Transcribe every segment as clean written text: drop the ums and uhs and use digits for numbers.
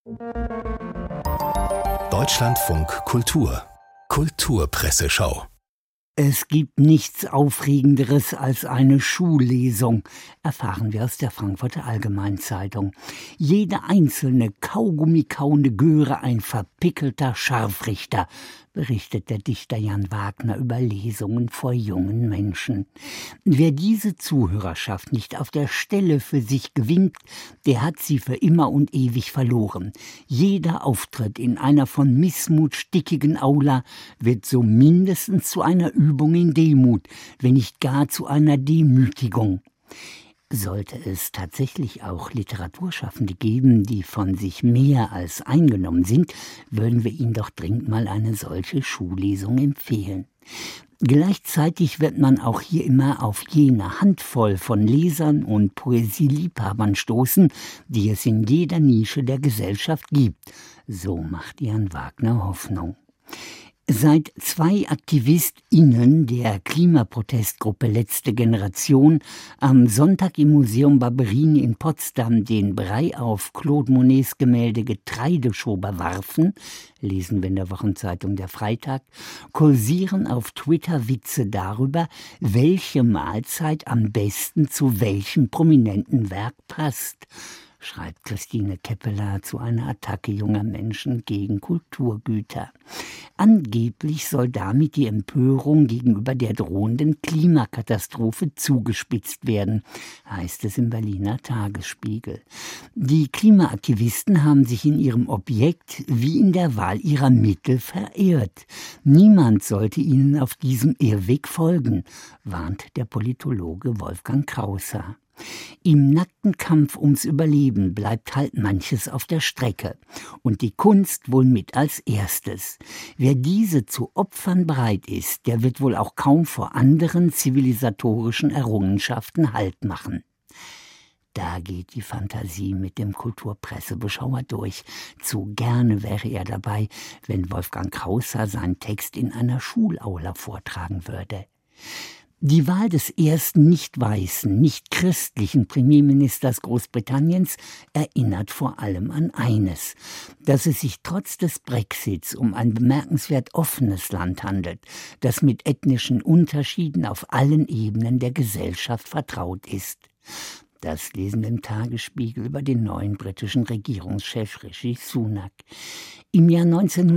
Deutschlandfunk Kultur Kulturpresseschau. Es gibt nichts Aufregenderes als eine Schullesung, erfahren wir aus der Frankfurter Allgemeinzeitung. Jede einzelne kaugummikauende Göre ein verpickelter Scharfrichter, berichtet der Dichter Jan Wagner über Lesungen vor jungen Menschen. Wer diese Zuhörerschaft nicht auf der Stelle für sich gewinnt, der hat sie für immer und ewig verloren. Jeder Auftritt in einer von Missmut stickigen Aula wird so mindestens zu einer Übung in Demut, wenn nicht gar zu einer Demütigung. Sollte es tatsächlich auch Literaturschaffende geben, die von sich mehr als eingenommen sind, würden wir ihnen doch dringend mal eine solche Schullesung empfehlen. Gleichzeitig wird man auch hier immer auf jene Handvoll von Lesern und Poesieliebhabern stoßen, die es in jeder Nische der Gesellschaft gibt. So macht Jan Wagner Hoffnung. Seit 2 AktivistInnen der Klimaprotestgruppe Letzte Generation am Sonntag im Museum Barberini in Potsdam den Brei auf Claude Monets Gemälde Getreideschober warfen, lesen wir in der Wochenzeitung Der Freitag, kursieren auf Twitter Witze darüber, welche Mahlzeit am besten zu welchem prominenten Werk passt, schreibt Christine Keppeler zu einer Attacke junger Menschen gegen Kulturgüter. Angeblich soll damit die Empörung gegenüber der drohenden Klimakatastrophe zugespitzt werden, heißt es im Berliner Tagesspiegel. Die Klimaaktivisten haben sich in ihrem Objekt wie in der Wahl ihrer Mittel verirrt. Niemand sollte ihnen auf diesem Irrweg folgen, warnt der Politologe Wolfgang Krausser. Im nackten Kampf ums Überleben bleibt halt manches auf der Strecke und die Kunst wohl mit als erstes. Wer diese zu opfern bereit ist, der wird wohl auch kaum vor anderen zivilisatorischen Errungenschaften Halt machen. Da geht die Fantasie mit dem Kulturpressebeschauer durch. Zu gerne wäre er dabei, wenn Wolfgang Krausser seinen Text in einer Schulaula vortragen würde. Die Wahl des ersten nicht-weißen, nicht-christlichen Premierministers Großbritanniens erinnert vor allem an eines: dass es sich trotz des Brexits um ein bemerkenswert offenes Land handelt, das mit ethnischen Unterschieden auf allen Ebenen der Gesellschaft vertraut ist. Das lesen wir im Tagesspiegel über den neuen britischen Regierungschef Rishi Sunak. Im Jahr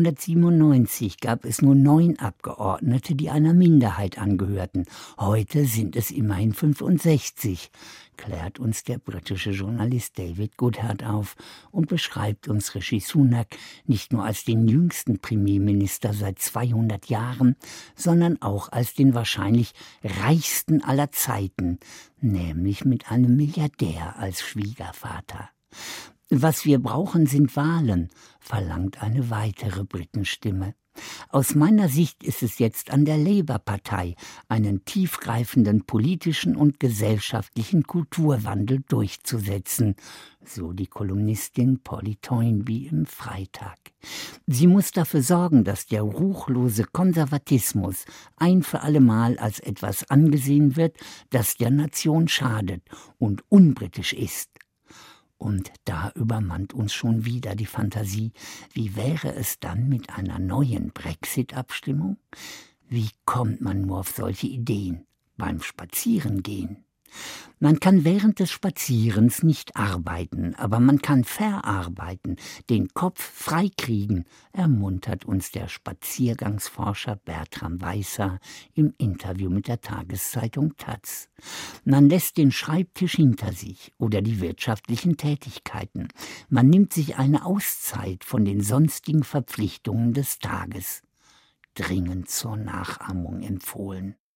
1997 gab es nur 9 Abgeordnete, die einer Minderheit angehörten. Heute sind es immerhin 65, klärt uns der britische Journalist David Goodhart auf und beschreibt uns Rishi Sunak nicht nur als den jüngsten Premierminister seit 200 Jahren, sondern auch als den wahrscheinlich reichsten aller Zeiten, nämlich mit einem Milliardär als Schwiegervater. Was wir brauchen, sind Wahlen, verlangt eine weitere Britenstimme. Aus meiner Sicht ist es jetzt an der Labour-Partei, einen tiefgreifenden politischen und gesellschaftlichen Kulturwandel durchzusetzen, so die Kolumnistin Polly Toynbee im Freitag. Sie muss dafür sorgen, dass der ruchlose Konservatismus ein für allemal als etwas angesehen wird, das der Nation schadet und unbritisch ist. Und da übermannt uns schon wieder die Fantasie, wie wäre es dann mit einer neuen Brexit-Abstimmung? Wie kommt man nur auf solche Ideen? Beim Spazierengehen? Man kann während des Spazierens nicht arbeiten, aber man kann verarbeiten, den Kopf freikriegen, ermuntert uns der Spaziergangsforscher Bertram Weißer im Interview mit der Tageszeitung taz. Man lässt den Schreibtisch hinter sich oder die wirtschaftlichen Tätigkeiten. Man nimmt sich eine Auszeit von den sonstigen Verpflichtungen des Tages. Dringend zur Nachahmung empfohlen.